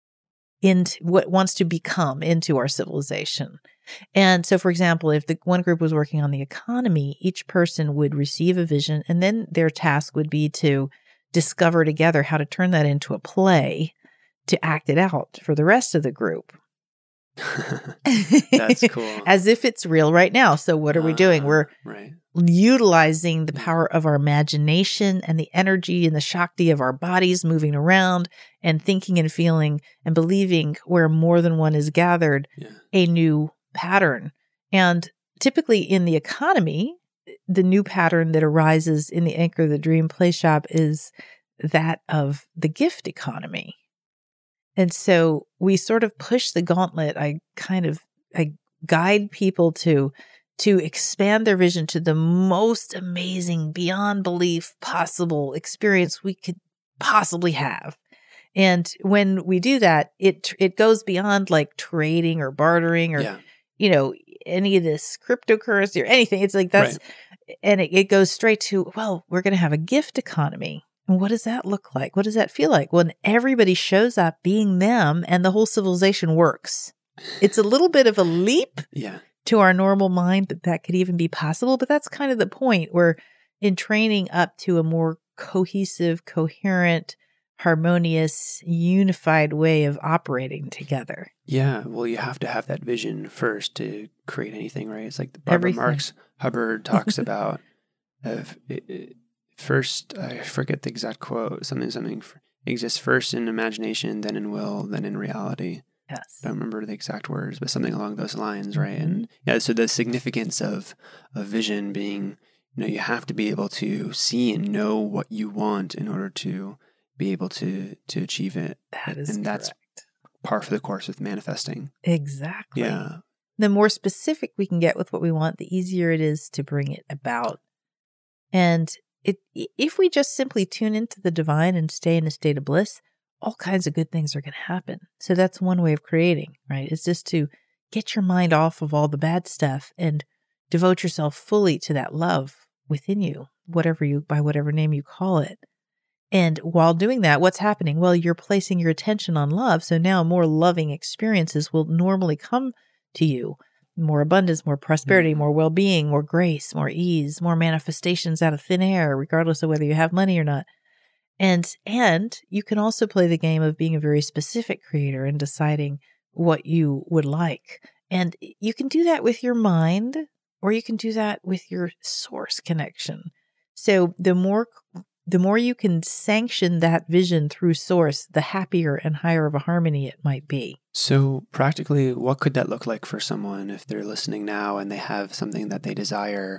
A: what wants to become into our civilization. And so, for example, if the one group was working on the economy, each person would receive a vision, and then their task would be to discover together how to turn that into a play to act it out for the rest of the group.
C: That's cool.
A: As if it's real right now. So what are we doing? We're
C: right.
A: utilizing the power of our imagination and the energy and the Shakti of our bodies moving around and thinking and feeling and believing where more than one is gathered, a new pattern. And typically in the economy, the new pattern that arises in the Anchor the Dream Play Shop is that of the gift economy. And so we sort of push the gauntlet. I guide people to expand their vision to the most amazing, beyond belief possible experience we could possibly have. And when we do that, it goes beyond like trading or bartering or, any of this cryptocurrency or anything. It's like And it goes straight to, well, we're going to have a gift economy. And what does that look like? What does that feel like? When everybody shows up being them and the whole civilization works. It's a little bit of a leap to our normal mind that could even be possible. But that's kind of the point. We're in training up to a more cohesive, coherent, harmonious, unified way of operating together.
C: Yeah. Well, you have to have that vision first to create anything, right? It's like Barbara Marx Hubbard talks about first, I forget the exact quote, something exists first in imagination, then in will, then in reality.
A: Yes.
C: I don't remember the exact words, but something along those lines, right? And so the significance of vision being, you have to be able to see and know what you want in order to be able to achieve it.
A: That is
C: and
A: correct.
C: That's par for the course with manifesting.
A: Exactly.
C: Yeah.
A: The more specific we can get with what we want, the easier it is to bring it about. And if we just simply tune into the divine and stay in a state of bliss, all kinds of good things are going to happen. So that's one way of creating, right? It's just to get your mind off of all the bad stuff and devote yourself fully to that love within you, by whatever name you call it. And while doing that, what's happening? Well, you're placing your attention on love. So now more loving experiences will normally come to you. More abundance, more prosperity, more well-being, more grace, more ease, more manifestations out of thin air, regardless of whether you have money or not. And you can also play the game of being a very specific creator and deciding what you would like. And you can do that with your mind, or you can do that with your source connection. So the more you can sanction that vision through source, the happier and higher of a harmony it might be.
C: So practically, what could that look like for someone if they're listening now and they have something that they desire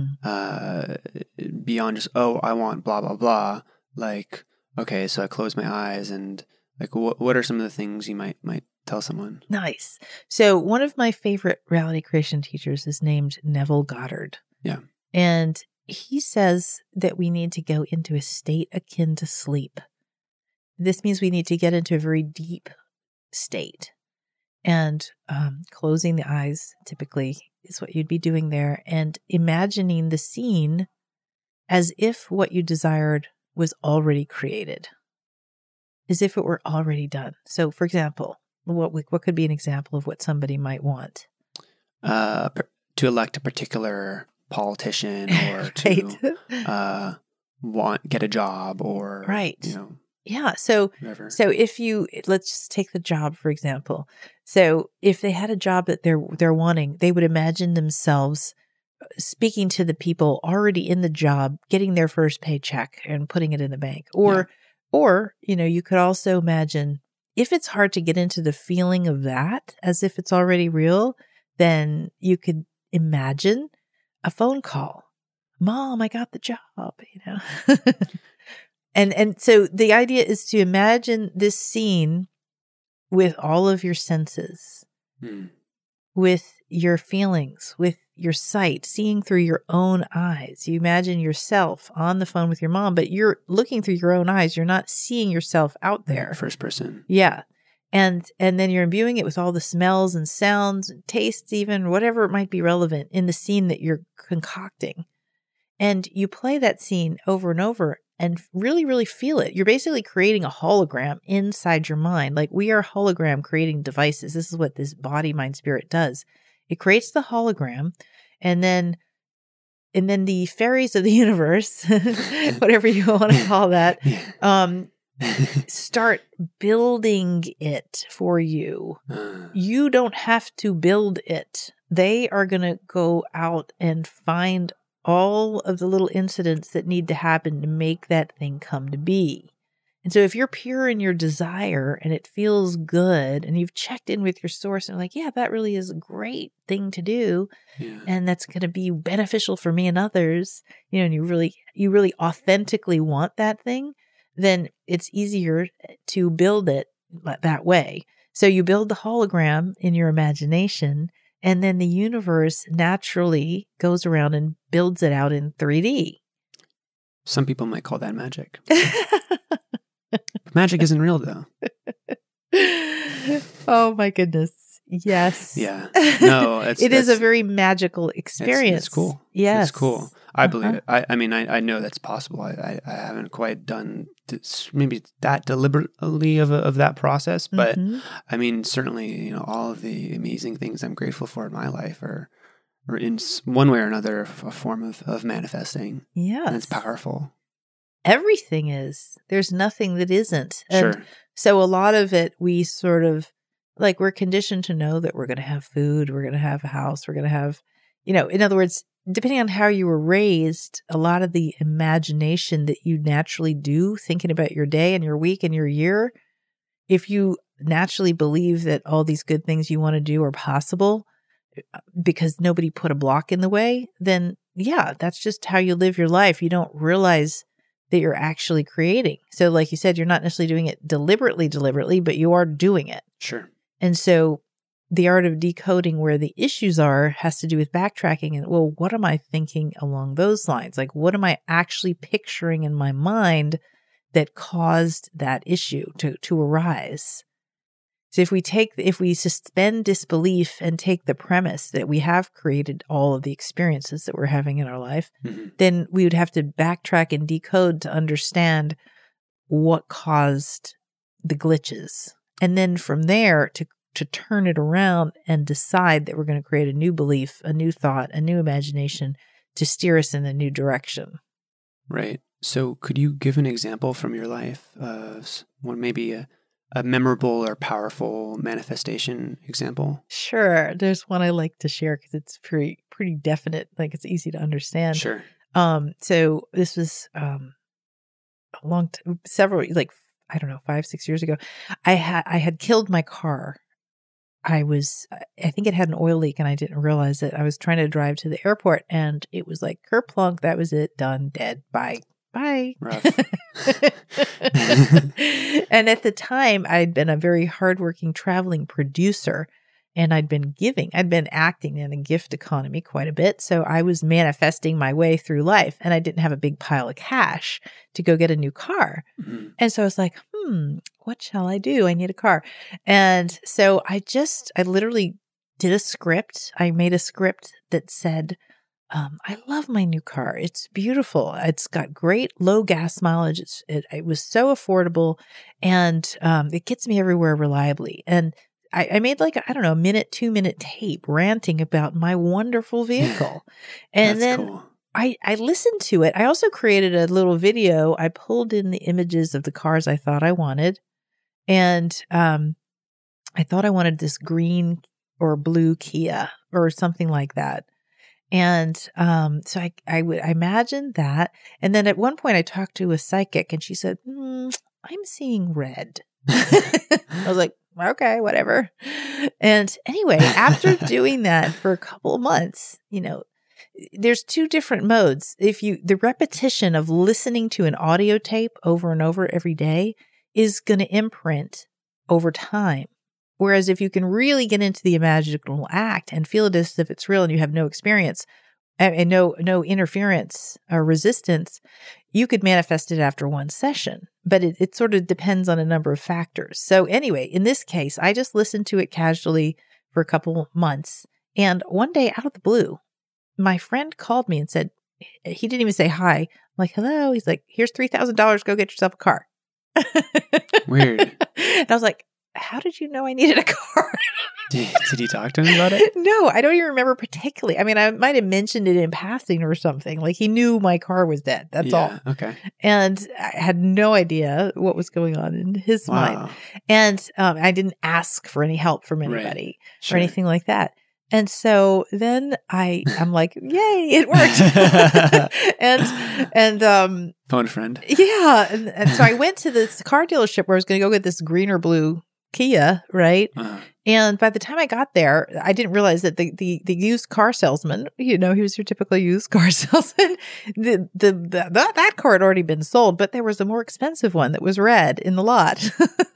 C: beyond just, I want blah, blah, blah. Like, okay, so I close my eyes and like, what are some of the things you might tell someone?
A: Nice. So one of my favorite reality creation teachers is named Neville Goddard.
C: Yeah.
A: And he says that we need to go into a state akin to sleep. This means we need to get into a very deep state. And closing the eyes typically is what you'd be doing there, and imagining the scene as if what you desired was already created, as if it were already done. So, for example, what could be an example of what somebody might want?
C: To elect a particular politician, or to get a job, or
A: Yeah. So
C: whatever.
A: So let's just take the job, for example. So if they had a job that they're wanting, they would imagine themselves speaking to the people already in the job, getting their first paycheck and putting it in the bank. Or you could also imagine, if it's hard to get into the feeling of that as if it's already real, then you could imagine a phone call. Mom, I got the job, And so the idea is to imagine this scene with all of your senses, with your feelings, with your sight, seeing through your own eyes. You imagine yourself on the phone with your mom, but you're looking through your own eyes. You're not seeing yourself out there.
C: First person.
A: Yeah. And then you're imbuing it with all the smells and sounds and tastes, even whatever it might be relevant in the scene that you're concocting. And you play that scene over and over and really, really feel it. You're basically creating a hologram inside your mind. Like, we are hologram creating devices. This is what this body, mind, spirit does. It creates the hologram, and then the fairies of the universe, whatever you want to call that, start building it for you. You don't have to build it. They are going to go out and find all of the little incidents that need to happen to make that thing come to be. And so if you're pure in your desire and it feels good and you've checked in with your source and like, yeah, that really is a great thing to do. Yeah. And that's going to be beneficial for me and others, and you really authentically want that thing, then it's easier to build it that way. So you build the hologram in your imagination, and then the universe naturally goes around and builds it out in 3D.
C: Some people might call that magic. Magic isn't real, though.
A: Oh, my goodness. Yes.
C: Yeah. No,
A: it is a very magical experience.
C: It's cool.
A: Yes.
C: It's cool. I believe it. I mean, I know that's possible. I haven't quite done this, maybe that deliberately of that process, but I mean, certainly, all of the amazing things I'm grateful for in my life are in one way or another a form of manifesting.
A: Yeah.
C: And it's powerful.
A: Everything is. There's nothing that isn't. And
C: Sure.
A: so a lot of it, we sort of, like, we're conditioned to know that we're going to have food, we're going to have a house, we're going to have, in other words, depending on how you were raised, a lot of the imagination that you naturally do thinking about your day and your week and your year, if you naturally believe that all these good things you want to do are possible because nobody put a block in the way, then yeah, that's just how you live your life. You don't realize that you're actually creating. So like you said, you're not necessarily doing it deliberately, but you are doing it.
C: Sure.
A: And so the art of decoding where the issues are has to do with backtracking and, well, what am I thinking along those lines? Like, what am I actually picturing in my mind that caused that issue to arise? So if we suspend disbelief and take the premise that we have created all of the experiences that we're having in our life, then we would have to backtrack and decode to understand what caused the glitches. And then from there to turn it around and decide that we're going to create a new belief, a new thought, a new imagination to steer us in a new direction.
C: Right. So could you give an example from your life of one, maybe a memorable or powerful manifestation example?
A: Sure. There's one I like to share because it's pretty definite. Like, it's easy to understand.
C: Sure.
A: So this was several, like, I don't know, 5-6 years ago. I had killed my car. I think it had an oil leak and I didn't realize it. I was trying to drive to the airport and it was like kerplunk. That was it. Done. Dead. Bye.
C: Rough.
A: And at the time, I'd been a very hardworking traveling producer and I'd been acting in a gift economy quite a bit. So I was manifesting my way through life and I didn't have a big pile of cash to go get a new car. Mm-hmm. And so I was like, what shall I do? I need a car. And so I literally did a script. I made a script that said, I love my new car. It's beautiful. It's got great low gas mileage. It was so affordable and it gets me everywhere reliably. And I made like, I don't know, 2-minute tape ranting about my wonderful vehicle. And then cool. I listened to it. I also created a little video. I pulled in the images of the cars I thought I wanted. And I thought I wanted this green or blue Kia or something like that. And so I imagined that. And then at one point I talked to a psychic and she said, I'm seeing red. I was like, okay, whatever. And anyway, after doing that for a couple of months, there's two different modes. The repetition of listening to an audio tape over and over every day is going to imprint over time. Whereas if you can really get into the imaginal act and feel it as if it's real and you have no experience and no interference or resistance, you could manifest it after one session. But it sort of depends on a number of factors. So anyway, in this case, I just listened to it casually for a couple months. And one day out of the blue, my friend called me and said, he didn't even say hi. I'm like, hello. He's like, here's $3,000. Go get yourself a car.
C: Weird.
A: And I was like, how did you know I needed a car?
C: Did he talk to him about it?
A: No, I don't even remember particularly. I mean, I might have mentioned it in passing or something. Like, he knew my car was dead. That's all.
C: Okay.
A: And I had no idea what was going on in his mind. And I didn't ask for any help from anybody or anything like that. And so then I'm like, yay, it worked. and
C: phone friend.
A: Yeah. And so I went to this car dealership where I was going to go get this green or blue Kia, right? Uh-huh. And by the time I got there, I didn't realize that the used car salesman, he was your typical used car salesman. That car had already been sold, but there was a more expensive one that was red in the lot.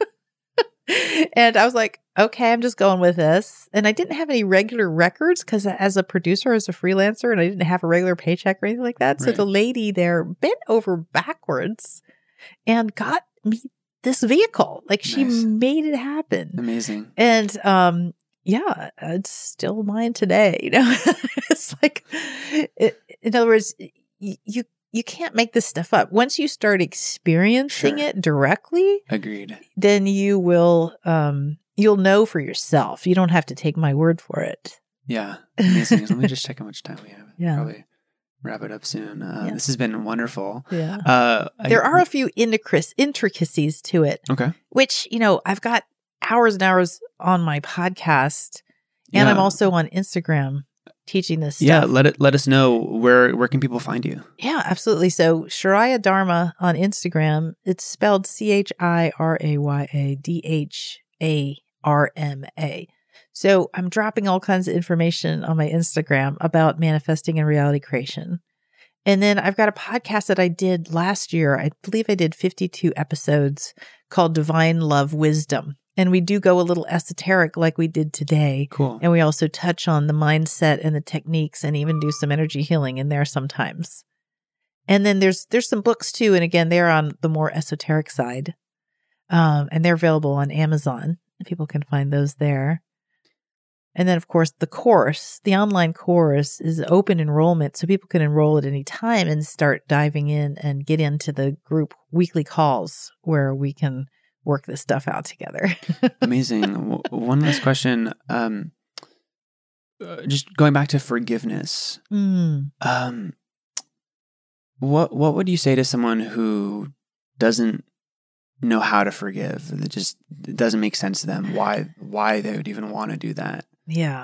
A: And I was like, okay, I'm just going with this. And I didn't have any regular records because as a producer, as a freelancer, and I didn't have a regular paycheck or anything like that. Right. So the lady there bent over backwards and got me this vehicle. Like, she made it happen.
C: Amazing.
A: And yeah, it's still mine today. It's like, in other words, you can't make this stuff up. Once you start experiencing it directly,
C: Agreed.
A: then you will, you'll know for yourself. You don't have to take my word for it.
C: Yeah. Amazing. Let me just check how much time we have.
A: Yeah.
C: Probably wrap it up soon. This has been wonderful.
A: Yeah. There are a few intricacies to it.
C: Okay.
A: Which, I've got hours and hours on my podcast, and I'm also on Instagram teaching this stuff.
C: Yeah, let us know where can people find you.
A: Yeah, absolutely. So Shiraya Dharma on Instagram, it's spelled ChirayaDharma. So I'm dropping all kinds of information on my Instagram about manifesting and reality creation. And then I've got a podcast that I did last year. I believe I did 52 episodes called Divine Love Wisdom. And we do go a little esoteric like we did today.
C: Cool.
A: And we also touch on the mindset and the techniques and even do some energy healing in there sometimes. And then there's some books too. And again, they're on the more esoteric side. And they're available on Amazon. People can find those there. And then, of course, the online course is open enrollment. So people can enroll at any time and start diving in and get into the group weekly calls where we can work this stuff out together.
C: Amazing. One last question. Just going back to forgiveness. What would you say to someone who doesn't know how to forgive? It doesn't make sense to them why they would even want to do that.
A: Yeah.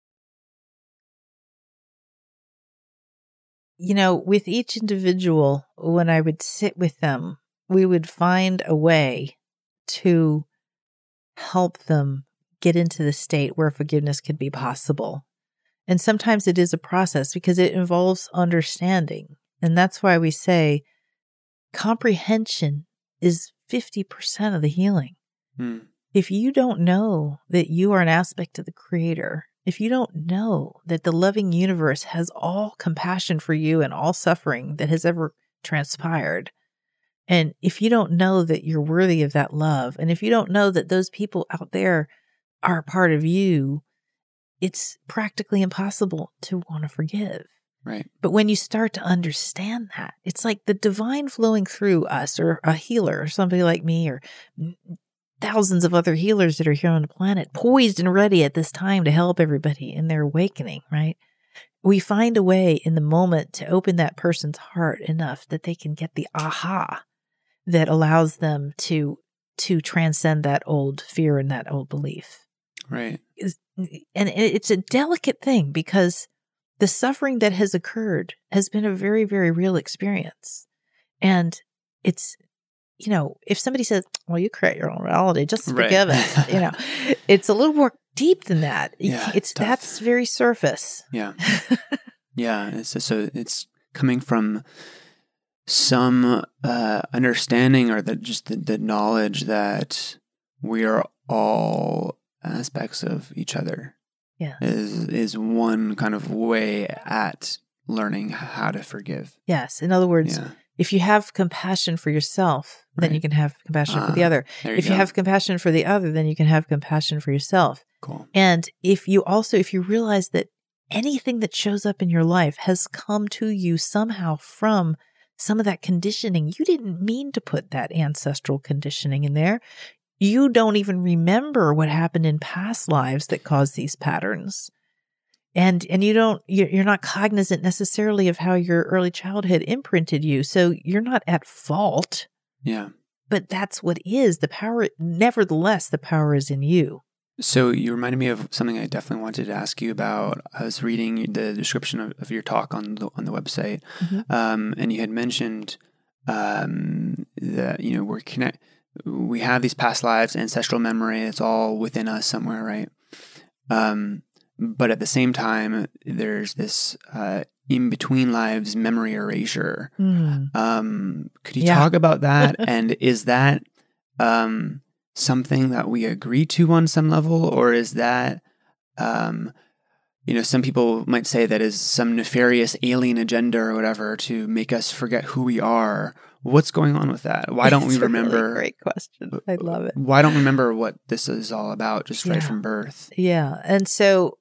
A: With each individual, when I would sit with them, we would find a way to help them get into the state where forgiveness could be possible. And sometimes it is a process because it involves understanding. And that's why we say comprehension is 50% of the healing. If you don't know that you are an aspect of the Creator, if you don't know that the loving universe has all compassion for you and all suffering that has ever transpired, and if you don't know that you're worthy of that love, and if you don't know that those people out there are a part of you, it's practically impossible to want to forgive.
C: Right.
A: But when you start to understand that, it's like the divine flowing through us, or a healer, or somebody like me, or thousands of other healers that are here on the planet, poised and ready at this time to help everybody in their awakening, right? We find a way in the moment to open that person's heart enough that they can get the aha that allows them to transcend that old fear and that old belief.
C: Right.
A: And it's a delicate thing because the suffering that has occurred has been a very, very real experience. And it's, if somebody says, well, you create your own reality, just forgive it, it's a little more deep than that.
C: Yeah,
A: that's very surface.
C: Yeah. Yeah. It's coming from some understanding, or the knowledge that we are all aspects of each other.
A: Yeah.
C: Is one kind of way at learning how to forgive.
A: Yes. In other words, if you have compassion for yourself, then you can have compassion for the other. If you have compassion for the other, then you can have compassion for yourself.
C: Cool.
A: And if you realize that anything that shows up in your life has come to you somehow from some of that conditioning, you didn't mean to put that ancestral conditioning in there. You don't even remember what happened in past lives that caused these patterns. And you're not cognizant necessarily of how your early childhood imprinted you. So you're not at fault.
C: Yeah.
A: But that's what is the power. Nevertheless, the power is in you.
C: So you reminded me of something I definitely wanted to ask you about. I was reading the description of your talk on the website. Mm-hmm. And you had mentioned that, we have these past lives, ancestral memory. It's all within us somewhere, right? But at the same time, there's this in between lives memory erasure. Could you talk about that? And is that something that we agree to on some level, or is that some people might say that is some nefarious alien agenda or whatever to make us forget who we are. What's going on with that? Why don't we remember?
A: Really great question. I love it.
C: Why don't we remember what this is all about just right from birth?
A: Yeah. And so,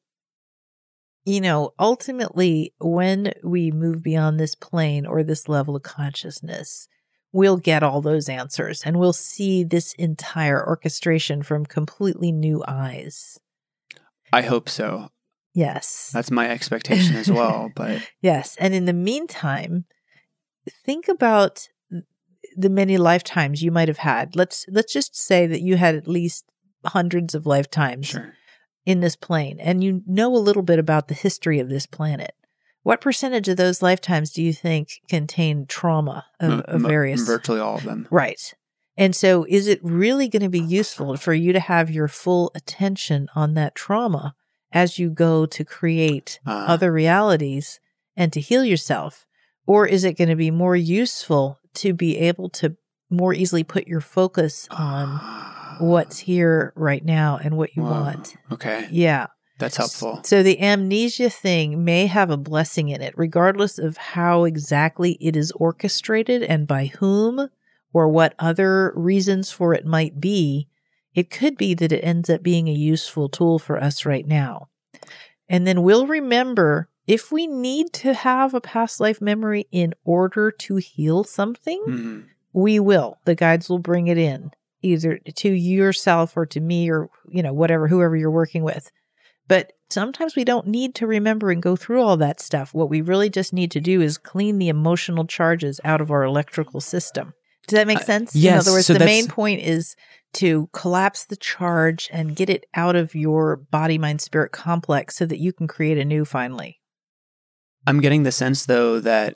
A: ultimately, when we move beyond this plane or this level of consciousness, we'll get all those answers and we'll see this entire orchestration from completely new eyes.
C: I hope so.
A: Yes.
C: That's my expectation as well. But
A: yes. And in the meantime, think about the many lifetimes you might have had. Let's just say that you had at least hundreds of lifetimes in this plane, and you know a little bit about the history of this planet. What percentage of those lifetimes do you think contain trauma of various?
C: Virtually all of them.
A: Right. And so is it really going to be useful for you to have your full attention on that trauma as you go to create other realities and to heal yourself? Or is it going to be more useful to be able to more easily put your focus on what's here right now and what you want?
C: Okay.
A: Yeah.
C: That's helpful.
A: So the amnesia thing may have a blessing in it, regardless of how exactly it is orchestrated and by whom or what other reasons for it might be. It could be that it ends up being a useful tool for us right now. And then we'll remember if we need to have a past life memory in order to heal something, we will. The guides will bring it in, either to yourself or to me or, whoever you're working with. But sometimes we don't need to remember and go through all that stuff. What we really just need to do is clean the emotional charges out of our electrical system. Does that make sense?
C: Yes.
A: In other words,
C: so
A: the main point is to collapse the charge and get it out of your body, mind, spirit complex so that you can create a new finally.
C: I'm getting the sense, though, that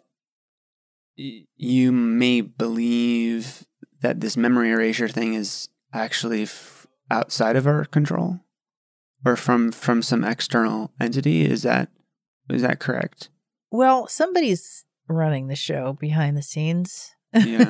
C: you may believe that this memory erasure thing is actually outside of our control or from some external entity. Is that correct?
A: Well, somebody's running the show behind the scenes.
C: Yeah.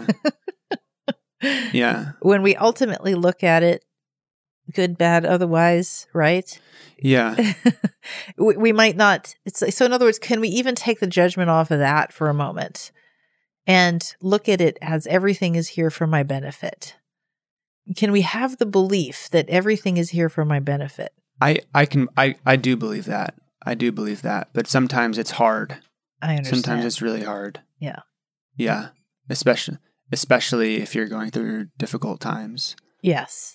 C: Yeah.
A: When we ultimately look at it, good, bad, otherwise, right?
C: Yeah.
A: we might not. So in other words, can we even take the judgment off of that for a moment and look at it as everything is here for my benefit? Can we have the belief that everything is here for my benefit?
C: I do believe that. I do believe that. But sometimes it's hard.
A: I understand.
C: Sometimes it's really hard.
A: Yeah.
C: Yeah. Especially if you're going through difficult times.
A: Yes.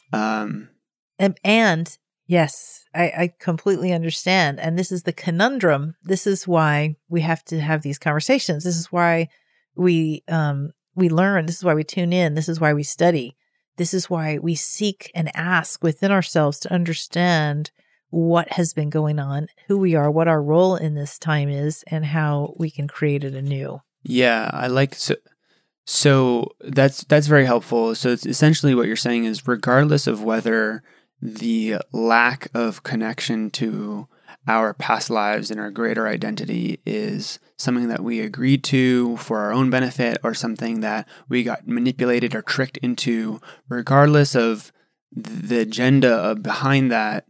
A: And yes, I completely understand. And this is the conundrum. This is why we have to have these conversations. This is why we learn. This is why we tune in. This is why we study. This is why we seek and ask within ourselves to understand what has been going on, who we are, what our role in this time is, and how we can create it anew.
C: Yeah, I like so that's very helpful. So it's essentially what you're saying is regardless of whether the lack of connection to our past lives and our greater identity is something that we agreed to for our own benefit or something that we got manipulated or tricked into, regardless of the agenda behind that,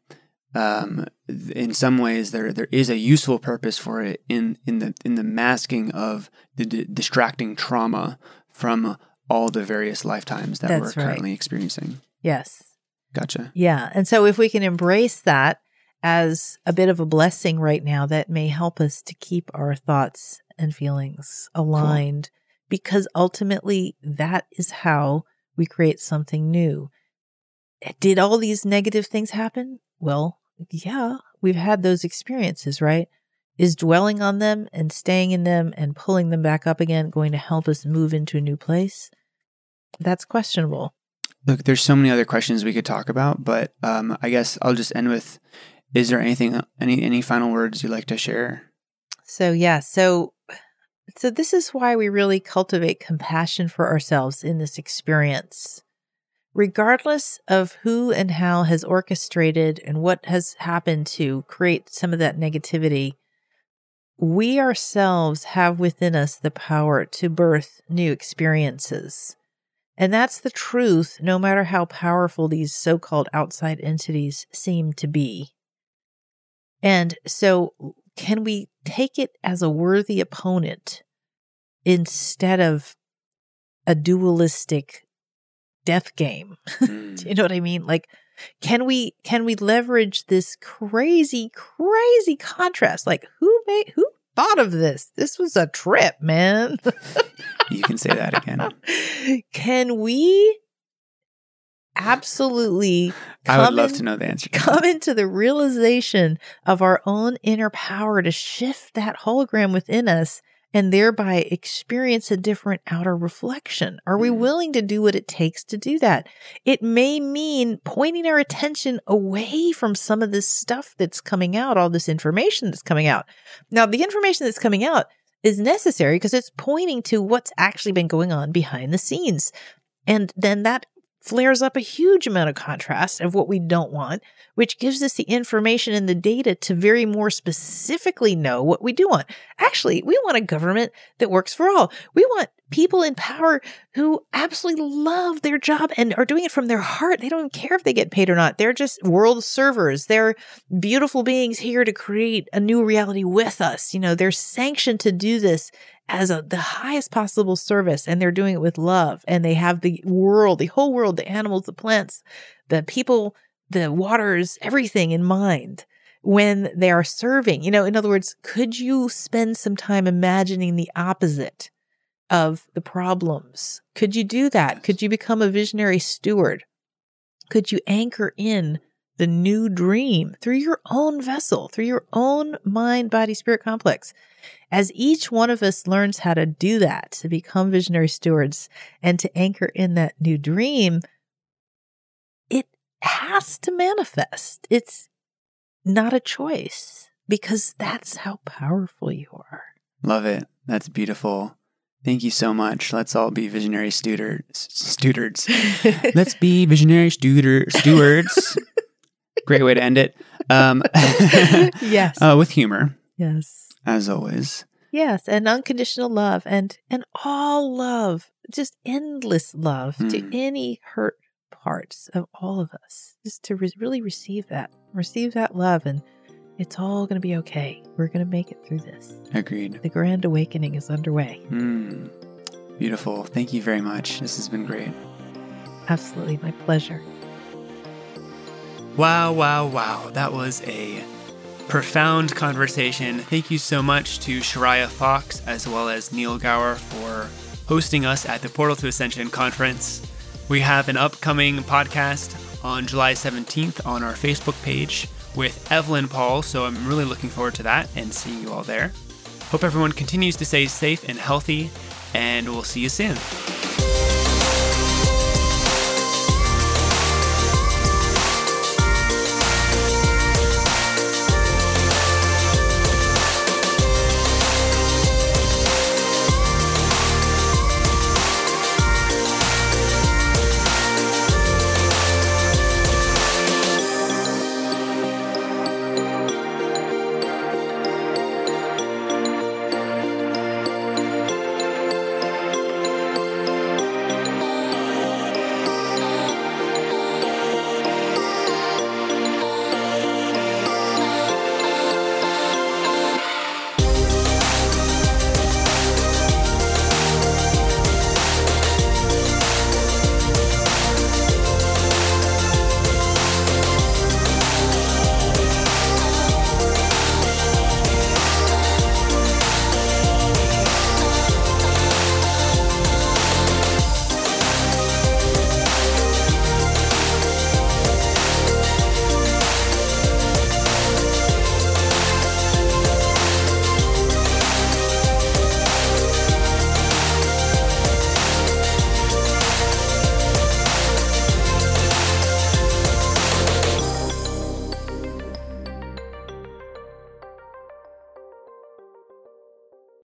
C: in some ways there is a useful purpose for it in the masking of the distracting trauma from all the various lifetimes that we're currently experiencing.
A: Yes.
C: Gotcha.
A: Yeah. And so if we can embrace that as a bit of a blessing right now, that may help us to keep our thoughts and feelings aligned, because ultimately that is how we create something new. Did all these negative things happen? Well, yeah, we've had those experiences, right? Is dwelling on them and staying in them and pulling them back up again going to help us move into a new place? That's questionable.
C: Look, there's so many other questions we could talk about, but I guess I'll just end with, is there any final words you'd like to share? So
A: this is why we really cultivate compassion for ourselves in this experience. Regardless of who and how has orchestrated and what has happened to create some of that negativity, we ourselves have within us the power to birth new experiences. And that's the truth, no matter how powerful these so-called outside entities seem to be. And so can we take it as a worthy opponent instead of a dualistic death game? Do you know what I mean? Like, can we leverage this crazy contrast? Like, who thought of this? This was a trip, man.
C: You can say that again.
A: Can we absolutely
C: I would love to know the answer.
A: Come into the realization of our own inner power to shift that hologram within us and thereby experience a different outer reflection? Are we willing to do what it takes to do that? It may mean pointing our attention away from some of this stuff that's coming out, all this information that's coming out. Now, the information that's coming out is necessary because it's pointing to what's actually been going on behind the scenes. And then that flares up a huge amount of contrast of what we don't want, which gives us the information and the data to very more specifically know what we do want. Actually, we want a government that works for all. We want people in power who absolutely love their job and are doing it from their heart. They don't even care if they get paid or not. They're just world servers. They're beautiful beings here to create a new reality with us. You know, they're sanctioned to do this as the highest possible service, and they're doing it with love. And they have the world, the whole world, the animals, the plants, the people, the waters, everything in mind when they are serving. You know, in other words, could you spend some time imagining the opposite of the problems? Could you do that? Could you become a visionary steward? Could you anchor in the new dream through your own vessel, through your own mind, body, spirit complex? As each one of us learns how to do that, to become visionary stewards and to anchor in that new dream, it has to manifest. It's not a choice because that's how powerful you are.
C: Love it. That's beautiful. Thank you so much. Let's all be visionary stewards. Let's be visionary stewards. Great way to end it.
A: Yes.
C: With humor.
A: Yes.
C: As always.
A: Yes. And unconditional love and all love, just endless love to any hurt parts of all of us, just to really receive that love, and it's all going to be okay. We're going to make it through this.
C: Agreed.
A: The grand awakening is underway.
C: Beautiful. Thank you very much. This has been great.
A: Absolutely. My pleasure.
B: Wow. That was a profound conversation. Thank you so much to Shariah Fox as well as Neil Gower for hosting us at the Portal to Ascension conference. We have an upcoming podcast on July 17th on our Facebook page with Evelyn Paul, so I'm really looking forward to that and seeing you all there. Hope everyone continues to stay safe and healthy, and we'll see you soon.